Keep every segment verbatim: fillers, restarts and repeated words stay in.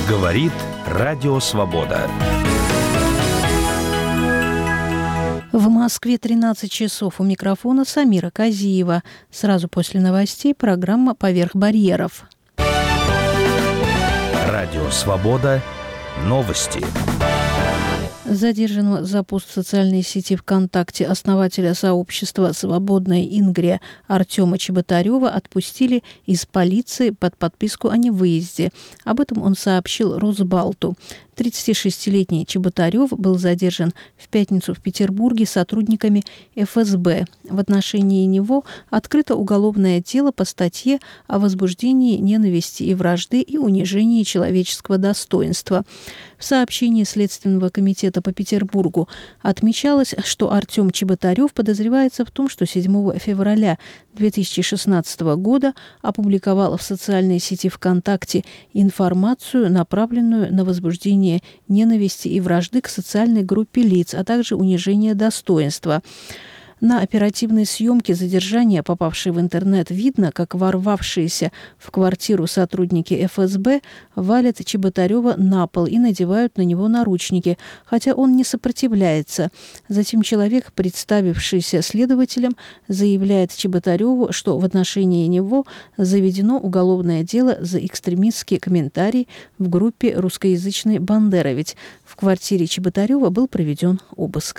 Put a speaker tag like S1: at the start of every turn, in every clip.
S1: Говорит Радио Свобода.
S2: В Москве тринадцать часов. У микрофона Самира Казиева. Сразу после новостей программа «Поверх барьеров».
S1: Радио Свобода. Новости.
S2: Задержанного за пост в социальной сети ВКонтакте основателя сообщества «Свободная Ингрия» Артема Чеботарева отпустили из полиции под подписку о невыезде. Об этом он сообщил Росбалту. тридцатишестилетний Чеботарев был задержан в пятницу в Петербурге сотрудниками эф эс бэ. В отношении него открыто уголовное дело по статье о возбуждении ненависти и вражды и унижении человеческого достоинства. В сообщении Следственного комитета по Петербургу отмечалось, что Артем Чеботарев подозревается в том, что седьмого февраля две тысячи шестнадцатого года опубликовал в социальной сети ВКонтакте информацию, направленную на возбуждение ненависти и вражды к социальной группе лиц, а также унижение достоинства. На оперативной съемке задержания, попавшей в интернет, видно, как ворвавшиеся в квартиру сотрудники эф эс бэ валят Чеботарева на пол и надевают на него наручники, хотя он не сопротивляется. Затем человек, представившийся следователем, заявляет Чеботареву, что в отношении него заведено уголовное дело за экстремистские комментарии в группе русскоязычной «Бандера», ведь в квартире Чеботарева был проведен обыск.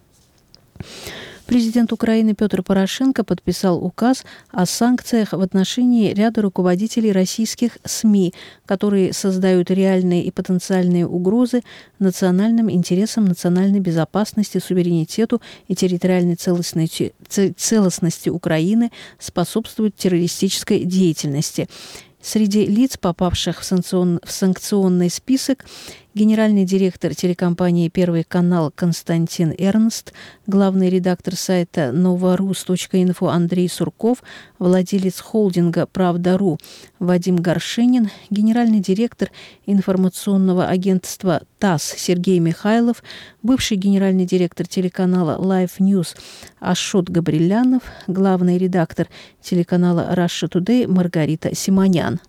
S2: Президент Украины Петр Порошенко подписал указ о санкциях в отношении ряда руководителей российских СМИ, которые создают реальные и потенциальные угрозы национальным интересам, национальной безопасности, суверенитету и территориальной целостности, целостности Украины, способствуют террористической деятельности. Среди лиц, попавших в, санкцион... в санкционный список, генеральный директор телекомпании «Первый канал» Константин Эрнст, главный редактор сайта новорус точка инфо Андрей Сурков, владелец холдинга «Правда.ру» Вадим Горшенин, генеральный директор информационного агентства ТАСС Сергей Михайлов, бывший генеральный директор телеканала Live News Ашот Габрилянов, главный редактор телеканала Russia Today Маргарита Симонян.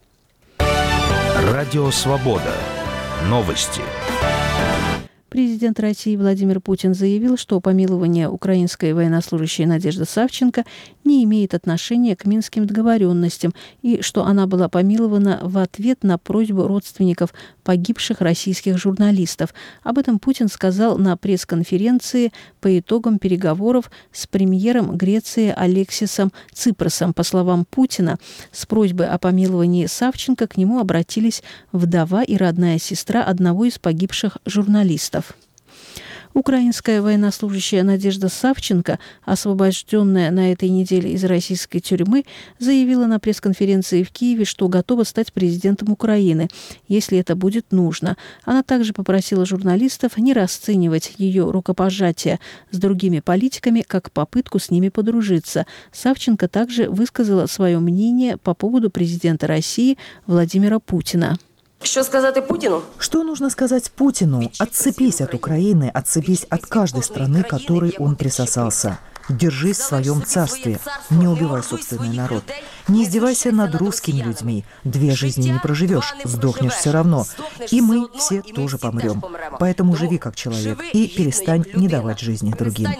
S1: Радио Свобода. Новости.
S2: Президент России Владимир Путин заявил, что помилование украинской военнослужащей Надежды Савченко не имеет отношения к Минским договоренностям и что она была помилована в ответ на просьбу родственников погибших российских журналистов. Об этом Путин сказал на пресс-конференции по итогам переговоров с премьером Греции Алексисом Ципросом. По словам Путина, с просьбой о помиловании Савченко к нему обратились вдова и родная сестра одного из погибших журналистов. Украинская военнослужащая Надежда Савченко, освобожденная на этой неделе из российской тюрьмы, заявила на пресс-конференции в Киеве, что готова стать президентом Украины, если это будет нужно. Она также попросила журналистов не расценивать ее рукопожатие с другими политиками как попытку с ними подружиться. Савченко также высказала свое мнение по поводу президента России Владимира Путина.
S3: Что сказать Путину?
S4: Что нужно сказать Путину? Отцепись от Украины, отцепись от каждой страны, к которой он присосался. Держись в своем царстве, не убивай собственный народ. Не издевайся над русскими людьми. Две жизни не проживешь, сдохнешь все равно. И мы все тоже помрем. Поэтому живи как человек и перестань не давать жизни другим.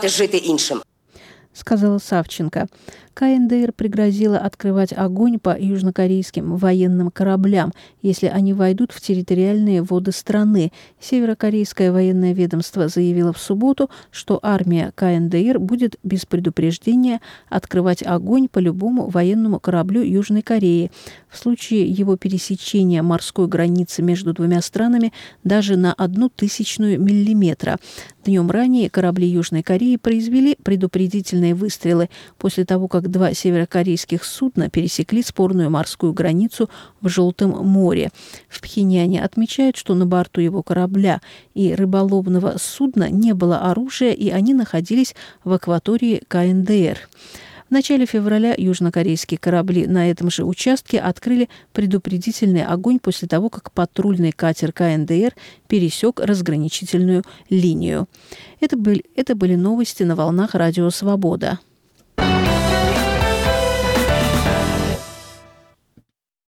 S2: Сказала Савченко. ка эн дэ эр пригрозила открывать огонь по южнокорейским военным кораблям, если они войдут в территориальные воды страны. Северокорейское военное ведомство заявило в субботу, что армия ка эн дэ эр будет без предупреждения открывать огонь по любому военному кораблю Южной Кореи. В случае его пересечения морской границы между двумя странами даже на одну тысячную миллиметра. Днем ранее корабли Южной Кореи произвели предупредительные выстрелы после того, как два северокорейских судна пересекли спорную морскую границу в Желтом море. В Пхеньяне отмечают, что на борту его корабля и рыболовного судна не было оружия, и они находились в акватории ка эн дэ эр. В начале февраля южнокорейские корабли на этом же участке открыли предупредительный огонь после того, как патрульный катер ка эн дэ эр пересек разграничительную линию. Это были, это были новости на волнах Радио Свобода.